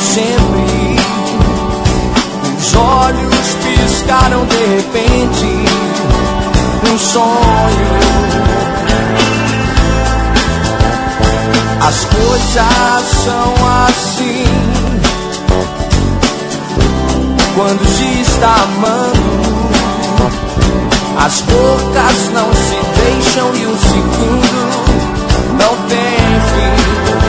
sempre. Os olhos piscaram de repente, um sonho. As coisas são assim quando se está amando. As bocas não se deixam e um segundo não tem fim.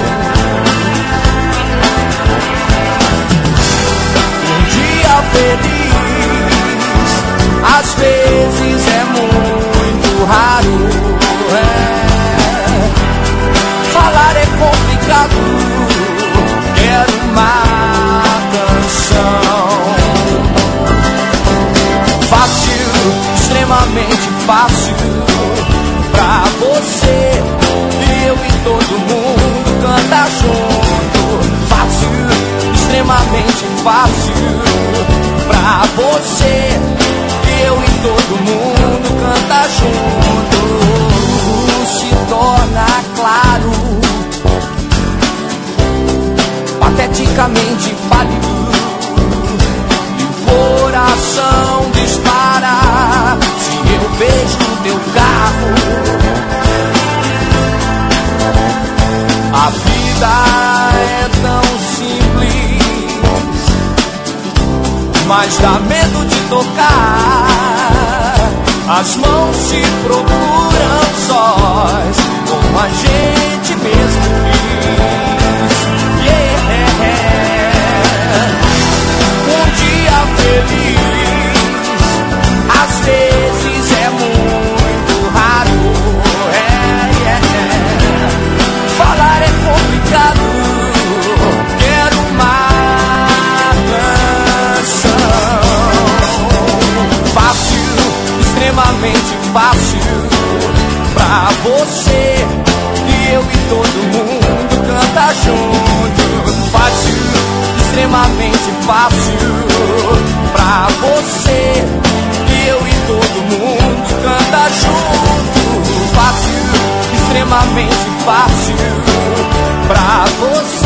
Um dia feliz às vezes é muito raro. Falar é complicado, quero uma canção. Fácil, extremamente fácil, pra você e eu e todo mundo canta junto. Fácil, extremamente fácil, pra você e eu e todo mundo canta junto. Se torna claro, pateticamente pálido, e o coração dispara se eu vejo o teu carro. A vida é tão simples, mas dá medo de tocar. As mãos se procuram sós, como a gente mesmo quis. Um dia feliz às vezes é muito raro. Falar é complicado, quero uma canção. Fácil, extremamente fácil, pra você e eu e todo mundo canta junto. Fácil, extremamente fácil, pra você e eu e todo mundo canta junto. Fácil, extremamente fácil, pra você